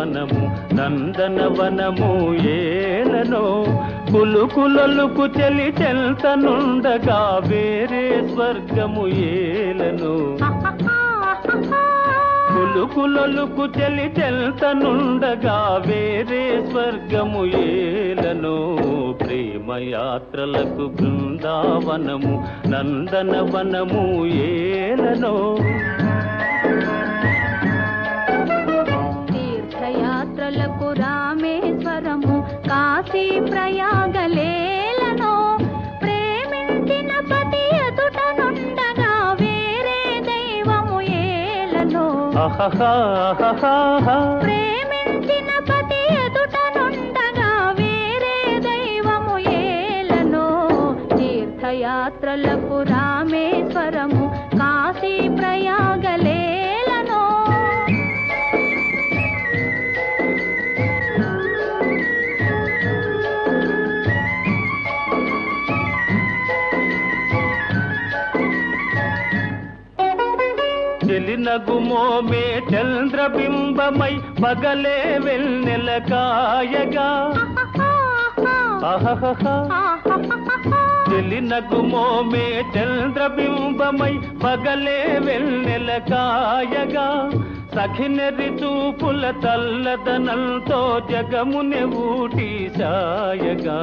బృందావనము నందనవనము ఏలనో కులుకులొలుకు చెలి చెల్తనుండగా వేరే స్వర్గము ఏలనో కులుకులొలుకు చెలి చెల్తనుండగా వేరే స్వర్గము ఏలనో ప్రేమయాత్రలకు బృందావనము నందనవనము ఏలనో తీర్థయాత్రలకు రామేశ్వరము కాశీ ప్రయాగలేలనో ప్రేమించిన పతి ఎదుటనుండగా వేరే దైవము ఏలనో ప్రేమించిన పతి ఎదుటనుండగా వేరే దైవము ఏలనో తీర్థయాత్రలకు రామేశ్వరము కాశీ ప్రయాగలేలనో చెలినగుమోమే చంద్రబింబమై పగలే వెన్నెల కాయగా చెలినగుమోమే చంద్రబింబమై పగలే వెన్నెల కాయగా సఖినెరి చూపుల తల్లదనంతో జగముని ఊటి సాయగా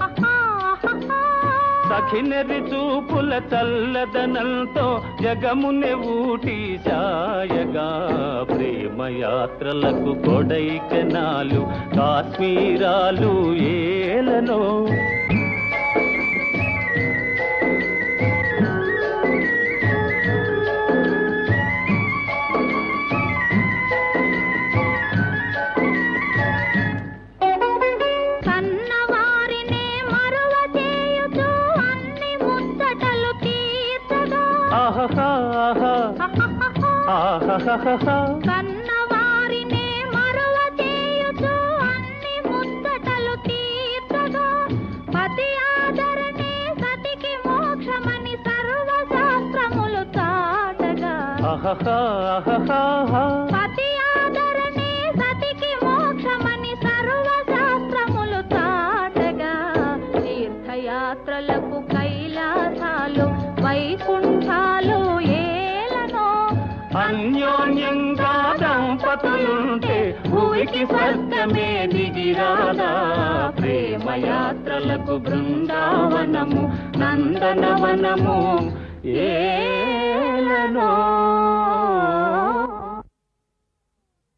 సఖినెరి చూపుల చల్లదనంతో జగముని ఊటి సాయగా ప్రేమయాత్రలకు కొడైకెనాలు కాశ్మీరాలు ఏలనో కన్నవారినే మరువ చేయుచు అన్ని ముచ్చటలు తీర్చగా పతి ఆదరణే సతికి మోక్షమని సర్వశాస్త్రములు చాటగా పతి ఆదరణే సతికి మోక్షమని సర్వశాస్త్రములు చాటగా తీర్థయాత్రలకు కైలాసాలు వైకుంఠాలు అన్యోన్యంగా దంపతులుంటే భూమికి స్వర్గమే దిగిరాదా ప్రేమయాత్రలకు బృందావనము నందనవనము ఏలనో